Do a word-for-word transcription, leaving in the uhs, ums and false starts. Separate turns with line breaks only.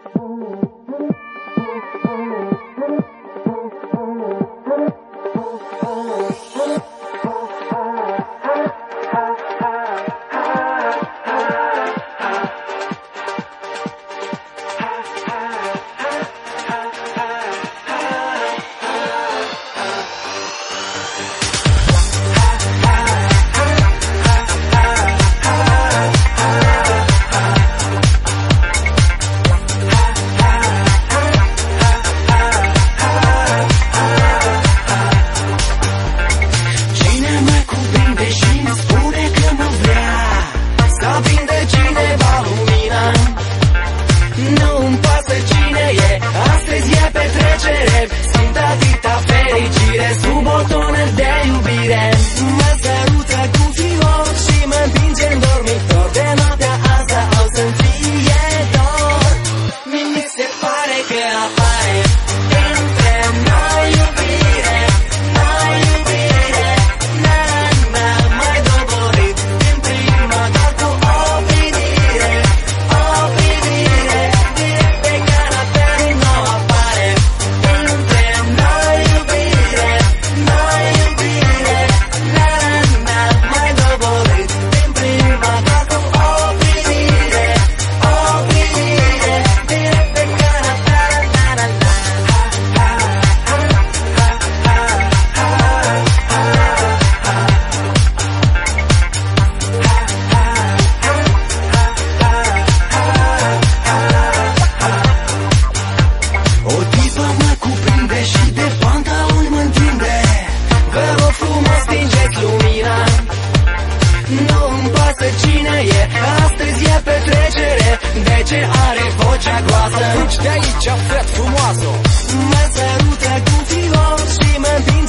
Simt atâta fericire sub botonul de iubire. Mă sărută cu fior și mă împinge în dormitor. De noaptea asta o să-mi fie dor. Mi se pare că apare între noi iubire, noi iubire. Na, na, mai doborit din prima doar cu o privire, o privire. Direct pe canapea nou apare între noi iubire, noi iubire. Na, na, mai doborit din prima doar cu o privire, o privire. Direct pe canapea, na, na, na. O tipă mă cuprinde și de pantaloni mă întinde. Vă rog frumos, stingeți lumina. Nu-mi pasă cine e, astăzi e petrecere. De ce are vocea groasă?
Fugi de aici, fret frumoasă.
Mă sărută cu fior și mă împinge